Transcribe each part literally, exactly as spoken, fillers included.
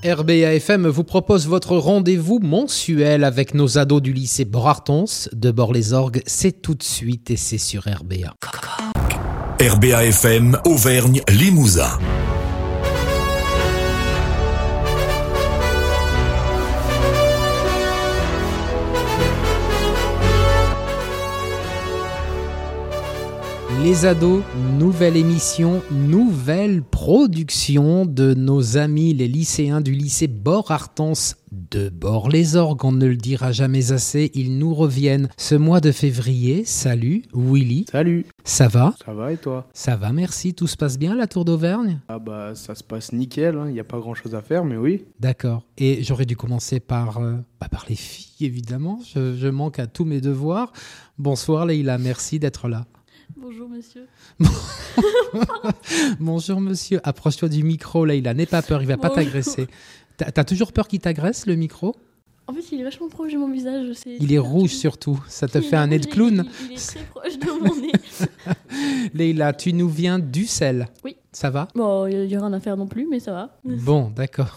R B A F M vous propose votre rendez-vous mensuel avec nos ados du lycée Bord-Artons de Bord-les-Orgues. C'est tout de suite et c'est sur R B A. R B A F M Auvergne Limousin. Les ados, nouvelle émission, nouvelle production de nos amis les lycéens du lycée Bord-Artons de Bord-les-Orgues. On ne le dira jamais assez, ils nous reviennent ce mois de février. Salut Willy. Salut. Ça va ? Ça va et toi ? Ça va, merci. Tout se passe bien la Tour d'Auvergne ? Ah bah ça se passe nickel, il hein. n'y a pas grand chose à faire mais oui. D'accord. Et j'aurais dû commencer par, euh, bah, par les filles évidemment. Je, je manque à tous mes devoirs. Bonsoir Leïla, merci d'être là. Bonjour monsieur. Bonjour monsieur. Approche-toi du micro Leïla, n'aie pas peur, il va Bonjour. pas t'agresser. T'as, t'as toujours peur qu'il t'agresse le micro ? En fait il est vachement proche de mon visage. C'est Il est rouge surtout, ça te Il fait est un nez rouge de et clown. Il, il est très proche de mon nez. Leïla, tu nous viens d'Ussel. Oui. Ça va ? Bon, il n'y a rien à faire non plus, mais ça va. Bon, d'accord.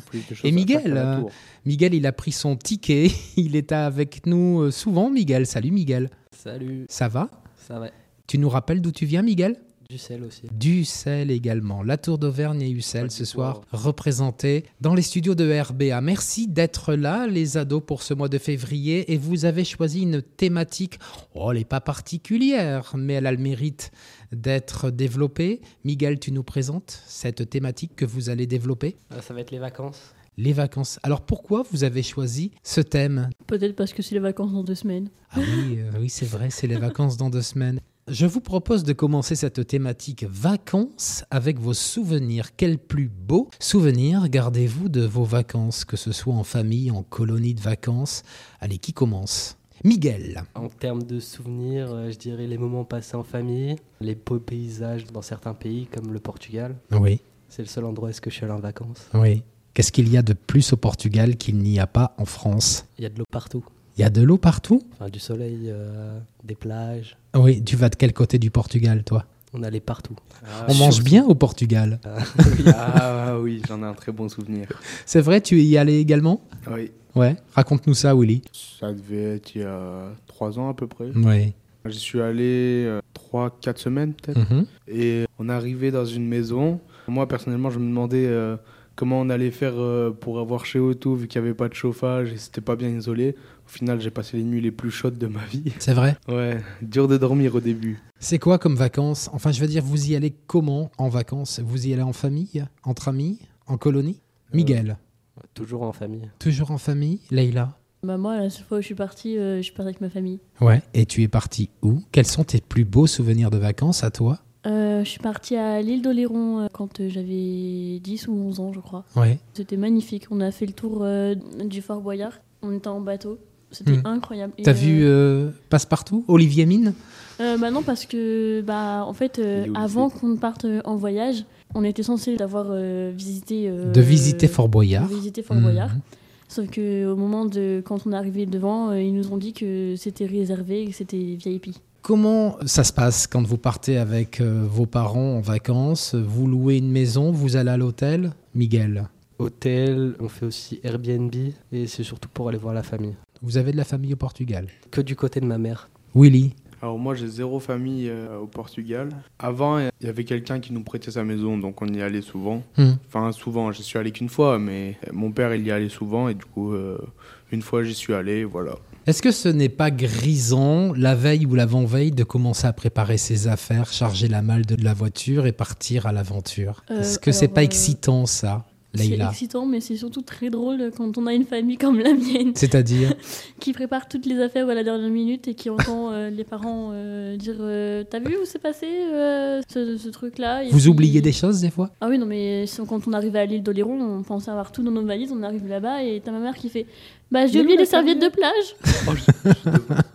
Et Miguel, euh, Miguel, il a pris son ticket. Il est avec nous euh, souvent, Miguel. Salut Miguel. Salut. Ça va ? Ça va. Tu nous rappelles d'où tu viens, Miguel ? D'Ussel aussi. D'Ussel également. La Tour d'Auvergne et Ussel ce soir représentés dans les studios de R B A. Merci d'être là, les ados, pour ce mois de février. Et vous avez choisi une thématique, oh, elle n'est pas particulière, mais elle a le mérite d'être développée. Miguel, tu nous présentes cette thématique que vous allez développer ? Euh, ça va être les vacances. Les vacances. Alors pourquoi vous avez choisi ce thème ? Peut-être parce que c'est les vacances dans deux semaines. Ah oui, euh, oui, c'est vrai, c'est les vacances dans deux semaines. Je vous propose de commencer cette thématique vacances avec vos souvenirs. Quel plus beau souvenir gardez-vous de vos vacances, que ce soit en famille, en colonie de vacances ? Allez, qui commence ? Miguel. En termes de souvenirs, euh, je dirais les moments passés en famille, les beaux paysages dans certains pays comme le Portugal. Oui, C'est le seul endroit où est-ce que je suis allé en vacances. oui. Qu'est-ce qu'il y a de plus au Portugal qu'il n'y a pas en France ? Il y a de l'eau partout. Il y a de l'eau partout ? Enfin, du soleil, euh, des plages. Oui, tu vas de quel côté du Portugal, toi ? On allait partout. Ah, On mange bien au Portugal. oui. Ah oui, j'en ai un très bon souvenir. C'est vrai, tu y allais également ? Oui. Ouais, raconte-nous ça, Willy. Ça devait être il y a trois ans à peu près. Oui. J'y suis allé euh, trois, quatre semaines peut-être. Mhm. Et on arrivait dans une maison. Moi personnellement je me demandais euh, comment on allait faire euh, pour avoir chaud et tout vu qu'il n'y avait pas de chauffage et c'était pas bien isolé. Au final j'ai passé les nuits les plus chaudes de ma vie. C'est vrai ? Ouais, dur de dormir au début. C'est quoi comme vacances ? Enfin, je veux dire, vous y allez comment en vacances ? Vous y allez en famille, entre amis, en colonie ? Euh, Miguel, Toujours en famille. toujours en famille ? Leïla ? Bah moi, la seule fois où je suis partie, euh, je suis partie avec ma famille. Ouais. Et tu es parti où ? Quels sont tes plus beaux souvenirs de vacances à toi ? Euh, je suis partie à l'île d'Oléron euh, quand euh, j'avais dix ou onze ans, je crois. Ouais. C'était magnifique. On a fait le tour euh, du Fort Boyard. On était en bateau. C'était Hmm. incroyable. Et, T'as euh, vu euh, Passepartout ? Olivier Mine ? Euh, bah non, parce que, bah, en fait, euh, Il est au avant lycée. qu'on parte euh, en voyage, on était censé d'avoir euh, visité... euh, De visiter Fort Boyard. De visiter Fort Mhm. Boyard. Sauf qu'au moment de... Quand on est arrivé devant, euh, ils nous ont dit que c'était réservé et que c'était V I P. Comment ça se passe quand vous partez avec euh, vos parents en vacances ? Vous louez une maison, vous allez à l'hôtel ? Miguel, Hôtel, on fait aussi Airbnb et c'est surtout pour aller voir la famille. vous avez de la famille au Portugal ? Que du côté de ma mère. Willy ? Alors moi j'ai zéro famille euh, au Portugal. Avant il y avait quelqu'un qui nous prêtait sa maison donc on y allait souvent. Hmm. Enfin souvent, j'y suis allé qu'une fois mais mon père il y allait souvent et du coup euh, une fois j'y suis allé, voilà. Est-ce que ce n'est pas grisant, la veille ou l'avant-veille, de commencer à préparer ses affaires, charger la malle de la voiture et partir à l'aventure ? Euh, Est-ce que c'est alors, pas euh, excitant, ça, C'est Leïla ? excitant, mais c'est surtout très drôle quand on a une famille comme la mienne C'est-à-dire ? qui prépare toutes les affaires à la dernière minute et qui entend euh, les parents euh, dire euh, T'as vu où s'est passé euh, ce, ce truc-là Et Vous puis- oubliez des choses, des fois ? Ah oui, non, mais c'est- quand on arrivait à l'île d'Oléron, on pensait avoir tout dans nos valises, on arrive là-bas et t'as ma mère qui fait Bah, j'ai Mais oublié oui, les la serviettes de serviette. plage.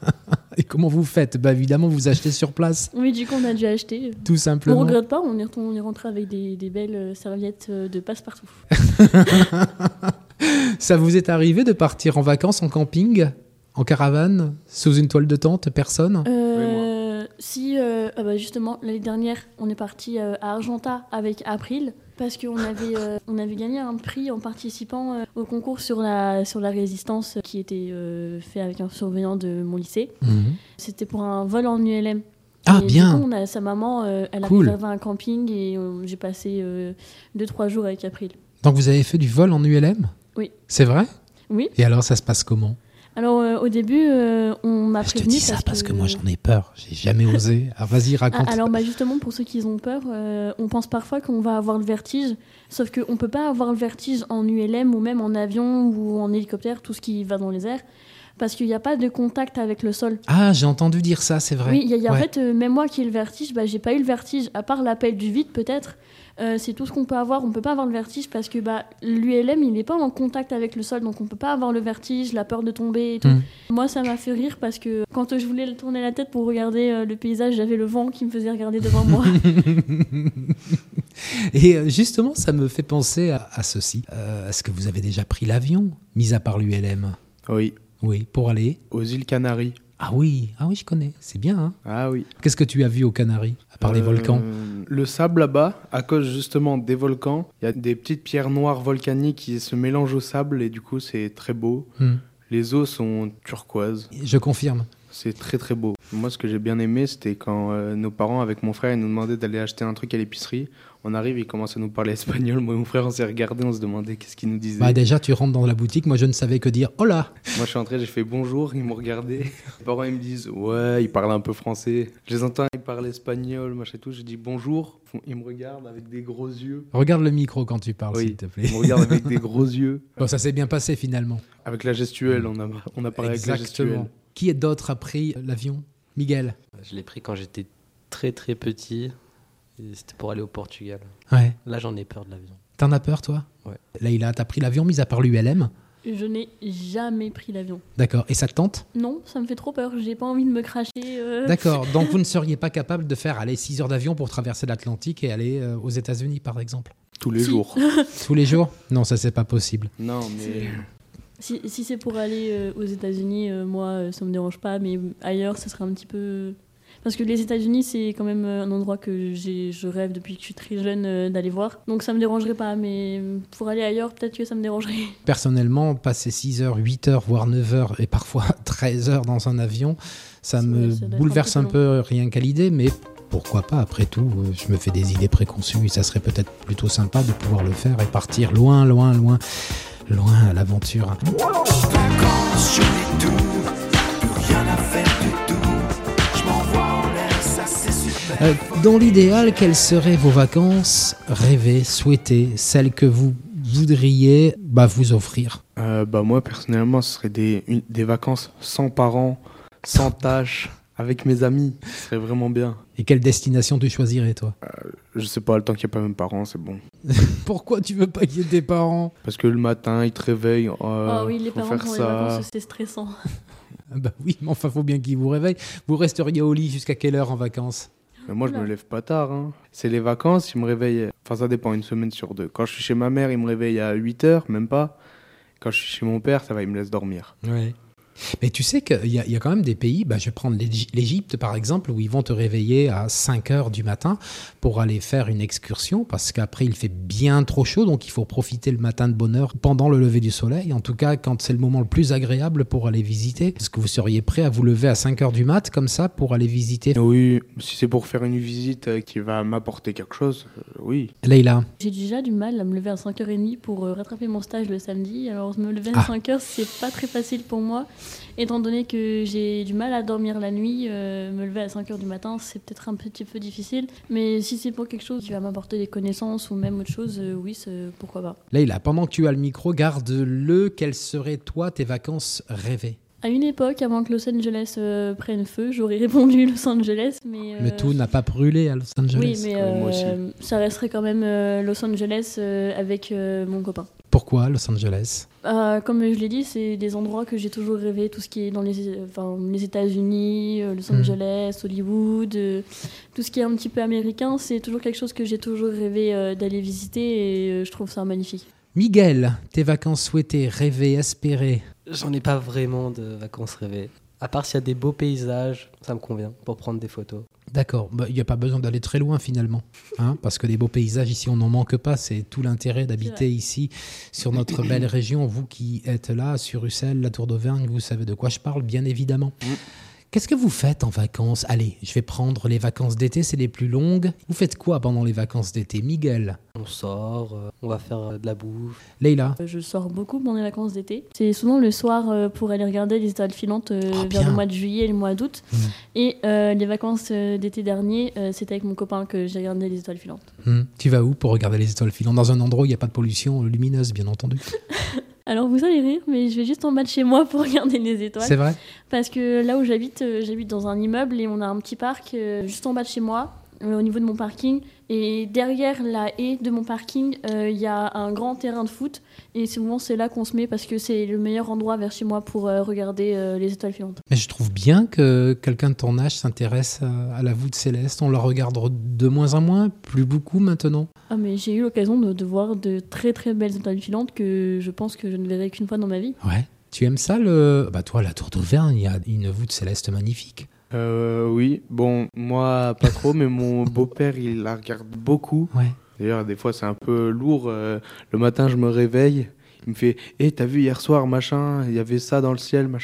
Et comment vous faites ? Bah évidemment, vous achetez sur place, Oui, du coup, on a dû acheter. tout On simplement. regrette pas, on est, retourné- on est rentré avec des, des belles euh, serviettes euh, de passe-partout. Ça vous est arrivé de partir en vacances en camping, en caravane, sous une toile de tente, personne ? Euh, Si, euh, ah bah justement, l'année dernière, on est parti euh, à Argenta avec April parce qu'on avait, euh, on avait gagné un prix en participant euh, au concours sur la, sur la résistance euh, qui était euh, fait avec un surveillant de mon lycée. Mhm. C'était pour un vol en U L M. Ah, Et bien. Du coup, on a, sa maman, euh, elle a Cool. réservé un camping et euh, j'ai passé euh, deux trois jours avec April. Donc vous avez fait du vol en U L M ? Oui. C'est vrai ? Oui. Et alors ça se passe comment ? Alors euh, au début, euh, on m'a Je te prévenu dis ça parce, parce que moi j'en ai peur. J'ai jamais osé. Ah, vas-y, Ah, raconte. alors bah justement, pour ceux qui ont peur, euh, on pense parfois qu'on va avoir le vertige, sauf qu'on ne peut pas avoir le vertige en U L M ou même en avion ou en hélicoptère, tout ce qui va dans les airs, parce qu'il n'y a pas de contact avec le sol. Ah, j'ai entendu dire ça, c'est vrai. Oui, il y a, il y a- Ouais. en fait, euh, même moi qui ai le vertige, bah, j'ai pas eu le vertige, à part l'appel du vide peut-être. Euh, c'est tout ce qu'on peut avoir. On peut pas avoir le vertige parce que bah, l'U L M, il n'est pas en contact avec le sol, donc on peut pas avoir le vertige, la peur de tomber et tout. Mm. Moi, ça m'a fait rire parce que quand euh, je voulais tourner la tête pour regarder euh, le paysage, j'avais le vent qui me faisait regarder devant moi. Et euh, justement, ça me fait penser à, à ceci. Euh, Est-ce que vous avez déjà pris l'avion, mis à part l'U L M ? Oui, Oui, pour aller. aux îles Canaries. Ah oui, ah oui, je connais. C'est bien. Hein. Ah oui. Qu'est-ce que tu as vu aux Canaries, à part les Euh, volcans ? Le sable là-bas, à cause justement des volcans, il y a des petites pierres noires volcaniques qui se mélangent au sable et du coup c'est très beau. Hmm. Les eaux sont turquoises, Je confirme. c'est très très beau. Moi ce que j'ai bien aimé c'était quand euh, nos parents avec mon frère ils nous demandaient d'aller acheter un truc à l'épicerie. On arrive, ils commencent à nous parler espagnol. Moi et mon frère on s'est regardé, on se demandait qu'est-ce qu'ils nous disaient. Bah déjà, tu rentres dans la boutique. Moi, je ne savais que dire hola. Moi je suis entré, j'ai fait bonjour, ils m'ont regardé. Les parents ils me disent ouais, ils parlent un peu français. Je les entends, ils parlent espagnol, machin et tout. Je dis bonjour, ils me regardent avec des gros yeux. Regarde le micro quand tu parles, Oui, s'il te plaît. ils me regardent avec des gros yeux. Bon, ça s'est bien passé finalement. Avec la gestuelle, on a, on a parlé avec la gestuelle. Qui est d'autre a pris l'avion ? Miguel. Je l'ai pris quand j'étais très très petit. Et c'était pour aller au Portugal. Ouais. Là, j'en ai peur de l'avion. T'en as peur, toi ? Ouais. Leïla, t'as pris l'avion, mis à part l'U L M ? Je n'ai jamais pris l'avion. D'accord. Et ça te tente ? Non, ça me fait trop peur. J'ai pas envie de me cracher. euh. D'accord. Donc, vous ne seriez pas capable de faire aller six heures d'avion pour traverser l'Atlantique et aller euh, aux États-Unis, par exemple ? Tous les Si. jours. Tous les jours ? Non, ça, c'est pas possible. Non, mais Si, si c'est pour aller euh, aux États-Unis, euh, moi, euh, ça me dérange pas, mais ailleurs, ça serait un petit peu. Parce que les États-Unis, c'est quand même euh, un endroit que j'ai, je rêve depuis que je suis très jeune euh, d'aller voir. Donc ça me dérangerait pas, mais pour aller ailleurs, peut-être que ça me dérangerait. Personnellement, passer six heures, huit heures, voire neuf heures et parfois treize heures dans un avion, ça C'est- me ça doit être bouleverse un un peu peu rien qu'à l'idée, mais pourquoi pas, après tout, euh, je me fais des idées préconçues et ça serait peut-être plutôt sympa de pouvoir le faire et partir loin, loin, loin, loin à l'aventure. Vacances, je fais tout, plus rien à faire du tout. Je m'envoie en l'air, ça c'est super. Euh, dans l'idéal, quelles seraient vos vacances rêvées, souhaitées, celles que vous voudriez bah, vous offrir ? euh, bah moi personnellement, ce serait des, une- des vacances sans parents, sans tâches, avec mes amis. Ce serait vraiment bien. Et quelle destination tu choisirais, toi ? Je sais pas, le temps qu'il n'y a pas mes parents, c'est bon. Pourquoi tu veux pas qu'il y ait tes parents ? Parce que le matin, ils te réveillent. Euh, Ah oui, les faut parents faire pour les ça. vacances, c'est stressant. Ah bah oui, mais enfin, faut bien qu'ils vous réveillent. Vous resteriez au lit jusqu'à quelle heure en vacances ? Mais moi, je Oula. me lève pas tard. Hein. C'est les vacances, ils me réveillent. Enfin, ça dépend, une semaine sur deux. Quand je suis chez ma mère, ils me réveillent à huit heures, même pas. Quand je suis chez mon père, ça va, il me laisse dormir. Ouais. Mais tu sais qu'il y, a- il y a quand même des pays, bah, je vais prendre l'Égy- l'Égypte par exemple, où ils vont te réveiller à cinq heures du matin pour aller faire une excursion, parce qu'après il fait bien trop chaud, donc il faut profiter le matin de bonne heure pendant le lever du soleil, en tout cas quand c'est le moment le plus agréable pour aller visiter. Est-ce que vous seriez prêt à vous lever à cinq heures du mat comme ça pour aller visiter ? Et oui, si c'est pour faire une visite euh, qui va m'apporter quelque chose, euh, oui. Leïla, J'ai déjà du mal à me lever à cinq heures trente pour euh, rattraper mon stage le samedi. Alors me lever Ah. à cinq heures, c'est pas très facile pour moi. Étant donné que j'ai du mal à dormir la nuit, euh, me lever à cinq heures du matin, c'est peut-être un petit peu difficile. Mais si c'est pour quelque chose qui va m'apporter des connaissances ou même autre chose, euh, oui, c'est- pourquoi pas. Leïla, pendant que tu as le micro, garde-le. Quelles seraient toi tes vacances rêvées ? À une époque, avant que Los Angeles euh, prenne feu, j'aurais répondu Los Angeles, mais... euh, Le tout n'a pas brûlé à Los Angeles. Oui, mais Ouais, moi aussi. euh, ça resterait quand même euh, Los Angeles euh, avec euh, mon copain. Pourquoi Los Angeles ? Euh, comme je l'ai dit, c'est des endroits que j'ai toujours rêvé, tout ce qui est dans les, enfin, les États-Unis, euh, Los Mhm. Angeles, Hollywood, euh, tout ce qui est un petit peu américain, c'est toujours quelque chose que j'ai toujours rêvé euh, d'aller visiter et euh, je trouve ça magnifique. Miguel, tes vacances souhaitées, rêvées, espérées ? J'en ai pas vraiment de vacances rêvées. À part s'il y a des beaux paysages, ça me convient pour prendre des photos. D'accord, il bah, n'y a pas besoin d'aller très loin finalement, hein, parce que des beaux paysages ici, on n'en manque pas, c'est tout l'intérêt d'habiter ici, sur notre belle région. Vous qui êtes là, sur Ussel, la Tour d'Auvergne, vous savez de quoi je parle, bien évidemment. Mm. Qu'est-ce que vous faites en vacances? Allez, je vais prendre les vacances d'été, c'est les plus longues. Vous faites quoi pendant les vacances d'été, Miguel? On sort, euh, on va faire euh, de la bouffe. Leïla? Je sors beaucoup pendant les vacances d'été. C'est souvent le soir euh, pour aller regarder les étoiles filantes euh, oh, vers le mois de juillet et le mois d'août. Mmh. Et euh, les vacances euh, d'été dernier, euh, c'était avec mon copain que j'ai regardé les étoiles filantes. Mmh. Tu vas où pour regarder les étoiles filantes? Dans un endroit où il n'y a pas de pollution lumineuse, bien entendu. Alors vous allez rire, mais je vais juste en bas de chez moi pour regarder les étoiles. C'est vrai? Parce que là où j'habite, euh, j'habite dans un immeuble et on a un petit parc euh, juste en bas de chez moi, euh, au niveau de mon parking. Et derrière la haie de mon parking, il euh, y a un grand terrain de foot. Et souvent c'est là qu'on se met parce que c'est le meilleur endroit vers chez moi pour euh, regarder euh, les étoiles filantes. Mais je trouve bien que quelqu'un de ton âge s'intéresse à, à la voûte céleste. On la regarde de moins en moins, plus beaucoup maintenant. Ah mais j'ai eu l'occasion de, de voir de très très belles étoiles filantes que je pense que je ne verrai qu'une fois dans ma vie. Ouais. Tu aimes ça le... Bah toi, la Tour d'Auvergne, il y a une voûte céleste magnifique. Euh, oui, bon, moi pas trop, mais mon beau-père il la regarde beaucoup. Ouais. D'ailleurs, des fois c'est un peu lourd. Euh, le matin, je me réveille, il me fait « Hé, hey, t'as vu hier soir, machin, il y avait ça dans le ciel, machin. »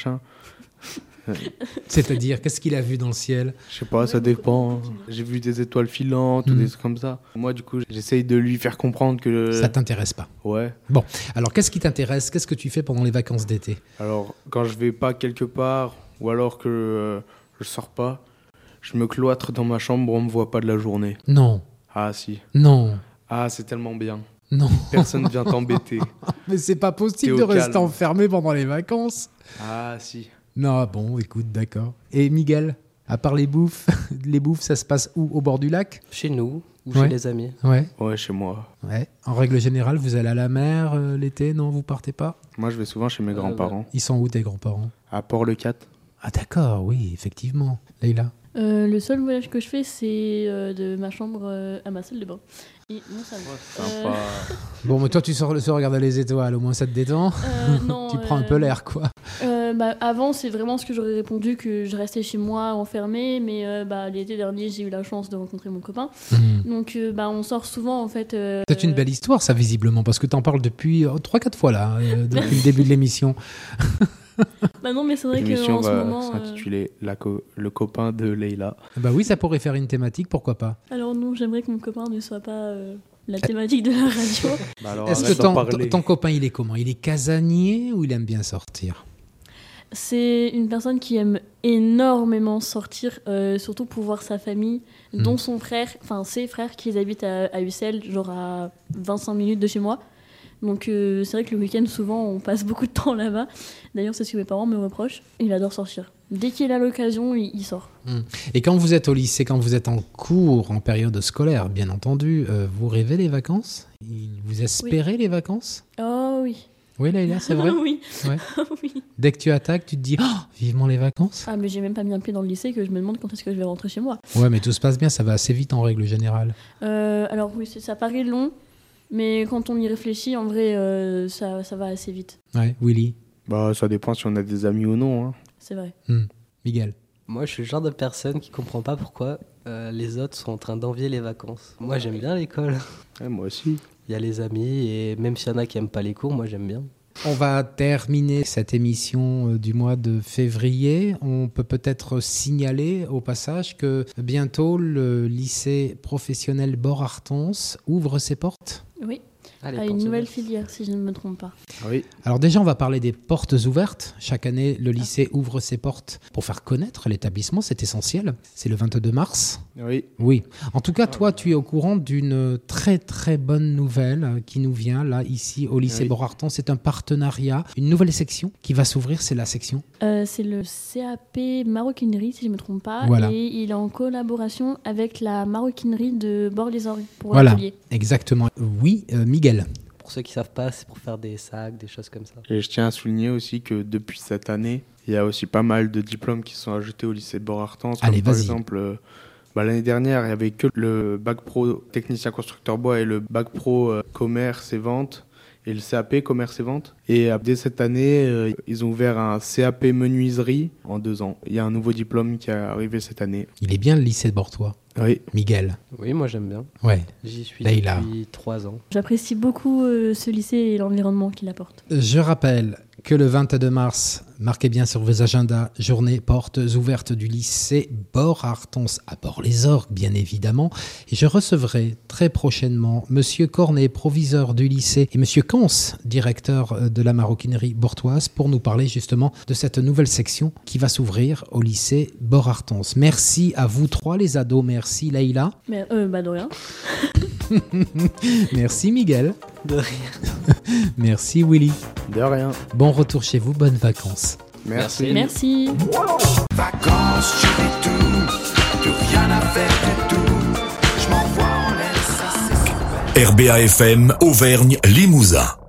C'est-à-dire, qu'est-ce qu'il a vu dans le ciel? Je sais pas, ça dépend. J'ai vu des étoiles filantes mmh. ou des trucs comme ça. Moi, du coup, j'essaye de lui faire comprendre que... Ça t'intéresse pas? Ouais. Bon, alors qu'est-ce qui t'intéresse? Qu'est-ce que tu fais pendant les vacances d'été? Alors, quand je vais pas quelque part, ou alors que euh, je sors pas, je me cloître dans ma chambre, on me voit pas de la journée. Non. Ah, si. Non. Ah, c'est tellement bien. Non. Personne vient t'embêter. Mais c'est pas possible de rester calme. Enfermé pendant les vacances. Ah, si. Non, bon, écoute, d'accord. Et Miguel, à part les bouffes, les bouffes, ça se passe où? Au bord du lac? Chez nous, ou ouais. chez les amis. Ouais. Ouais, chez moi. Ouais. En règle générale, vous allez à la mer euh, l'été? Non, vous partez pas? Moi, je vais souvent chez mes euh, grands-parents. Ouais. Ils sont où, tes grands-parents? À Port-le-Cat. Ah d'accord, oui, effectivement. Leïla? Euh, le seul voyage que je fais, c'est euh, de ma chambre euh, à ma salle de bain. Et mon salon. Oh, sympa. Euh... Bon, mais toi, tu sors, sors regarder les étoiles, au moins ça te détend. Euh, non, tu prends euh... un peu l'air, quoi. Euh, bah, avant, c'est vraiment ce que j'aurais répondu, que je restais chez moi enfermée. Mais euh, bah, l'été dernier, j'ai eu la chance de rencontrer mon copain. Mmh. Donc, euh, bah, on sort souvent, en fait. Euh... C'est une belle histoire, ça, visiblement, parce que tu en parles depuis oh, trois quatre fois, là, euh, depuis le début de l'émission. Bah non, mais c'est vrai l'émission qu'en ce moment... va s'intituler euh... la co- Le copain de Leïla. Bah oui, ça pourrait faire une thématique, pourquoi pas. Alors non, j'aimerais que mon copain ne soit pas euh, la thématique de la radio. Bah alors, est-ce que ton, ton, ton copain, il est comment? Il est casanier ou il aime bien sortir? C'est une personne qui aime énormément sortir, euh, surtout pour voir sa famille, mmh. dont son frère, enfin ses frères qui habitent à, à Ussel, genre à vingt-cinq minutes de chez moi. Donc euh, c'est vrai que le week-end, souvent, on passe beaucoup de temps là-bas. D'ailleurs, c'est ce que mes parents me reprochent. Il adore sortir. Dès qu'il a l'occasion, il, il sort. Mmh. Et quand vous êtes au lycée, quand vous êtes en cours, en période scolaire, bien entendu, euh, vous rêvez les vacances? Vous espérez oui. les vacances? Oh oui. Oui, Leïla, c'est vrai? Oui. Ouais. Oui. Dès que tu attaques, tu te dis oh, vivement les vacances? Ah, mais j'ai même pas mis un pied dans le lycée que je me demande quand est-ce que je vais rentrer chez moi. Ouais, mais tout se passe bien, ça va assez vite en règle générale. Euh, alors oui, ça paraît long. Mais quand on y réfléchit, en vrai, euh, ça, ça va assez vite. Ouais, Willy? Bah, ça dépend si on a des amis ou non. Hein. C'est vrai. Mmh. Miguel? Moi, je suis le genre de personne qui comprend pas pourquoi euh, les autres sont en train d'envier les vacances. Moi, j'aime bien l'école. Ouais, moi aussi. Il y a les amis, et même s'il y en a qui aiment pas les cours, moi, j'aime bien. On va terminer cette émission du mois de février. On peut peut-être signaler au passage que bientôt le lycée professionnel Bort-Artons ouvre ses portes. Oui, ah, à une nouvelle filière, si je ne me trompe pas. Oui. Alors déjà, on va parler des portes ouvertes. Chaque année, le lycée ah. ouvre ses portes pour faire connaître l'établissement. C'est essentiel. C'est le vingt-deux mars. Oui. Oui. En tout cas, toi, tu es au courant d'une très, très bonne nouvelle qui nous vient là, ici, au lycée oui. Bort-Artons. C'est un partenariat, une nouvelle section qui va s'ouvrir. C'est la section euh, C'est le C A P maroquinerie, si je ne me trompe pas. Voilà. Et il est en collaboration avec la maroquinerie de Bort-les-Orgues pour voilà. l'atelier. Exactement. Oui, euh, Miguel. Pour ceux qui ne savent pas, c'est pour faire des sacs, des choses comme ça. Et je tiens à souligner aussi que depuis cette année, il y a aussi pas mal de diplômes qui sont ajoutés au lycée de Bort-Artons. Allez, par vas-y. exemple, euh, bah, l'année dernière, il n'y avait que le bac pro technicien constructeur bois et le bac pro euh, commerce et vente. et le C A P commerce et vente. Et euh, dès cette année, euh, ils ont ouvert un C A P menuiserie en deux ans. Il y a un nouveau diplôme qui est arrivé cette année. Il est bien le lycée de Bortois. Oui. Miguel. Oui, moi j'aime bien. Ouais. J'y suis Leïla. depuis trois ans. J'apprécie beaucoup euh, ce lycée et l'environnement qu'il apporte. Je rappelle que le vingt-deux mars, marquez bien sur vos agendas, journée portes ouvertes du lycée Bort-Artons à Bort-les-Orgues, bien évidemment. Et je recevrai très prochainement Monsieur Cornet, proviseur du lycée, et Monsieur Cans, directeur de la maroquinerie bortoise, pour nous parler justement de cette nouvelle section qui va s'ouvrir au lycée Bort-Artons. Merci à vous trois les ados, merci Leïla. Mais euh, bah de rien. Merci Miguel. De rien. Merci Willy. De rien. Bon retour chez vous, bonnes vacances. Merci. Merci. Vacances, je fais tout, plus rien à faire du tout. Je m'envoie en l'air, ça c'est super. R B A F M Auvergne Limousin.